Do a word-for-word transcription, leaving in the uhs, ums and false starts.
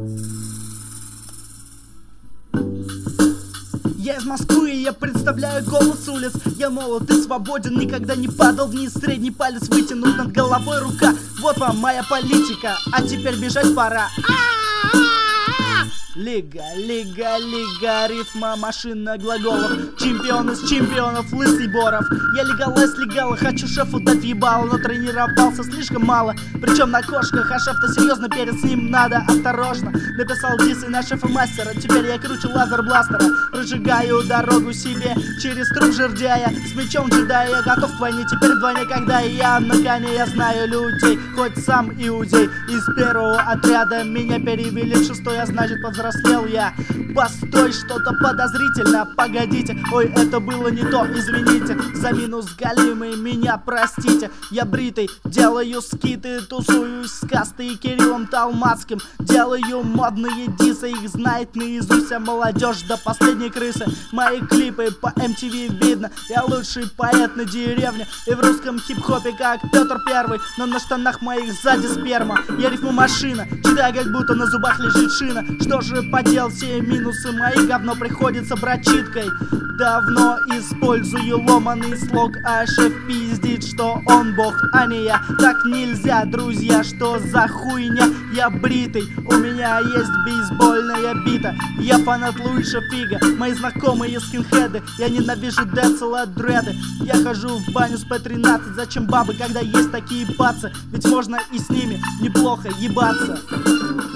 Я из Москвы, и я представляю голос улиц. Я молод и свободен, никогда не падал вниз. Средний палец вытянут над головой рука. Вот вам моя политика, а теперь бежать пора. Лига, лига, лига, рифма, машина глаголов. Чемпион из чемпионов, лысый Боров. Я легалайз легала, хочу шефу дать ебало, но тренировался слишком мало. Причем на кошках, а шеф-то серьезно, перед с ним надо осторожно. Написал дисы на шефа мастера, теперь я кручу лазер бластера. Прожигаю дорогу себе через труп жердяя. С мечом джедая я готов к войне, теперь вдвойне, когда я на коне. Я знаю людей, хоть сам иудей. Из первого отряда меня перевели в шестой, а значит повзрослел я. Постой, что-то подозрительно, погодите. Ой, это было не то, извините. За минус галимый меня простите. Я бритый, делаю скиты, тусуюсь с Кастой и Кириллом Талмацким. Делаю модные дисы, их знает наизусть вся молодежь до последней крысы. Мои клипы по эм ти ви видно. Я лучший поэт на деревне и в русском хип-хопе как Петр Первый. Но на штанах моих сзади сперма. Я рифму машина, читаю, как будто на зубах лежит шина. Что же поделал, все минусы мои говно приходится брать читкой. Давно использую ломаный слог, а шеф пиздит, что он бог, а не я. Так нельзя, друзья, что за хуйня? Я бритый, у меня есть бейсбольная бита. Я фанат Луиша Фига, мои знакомые скинхеды. Я ненавижу децела дреды. Я хожу в баню с пэ тринадцать. Зачем бабы, когда есть такие пацы? Ведь можно и с ними неплохо ебаться.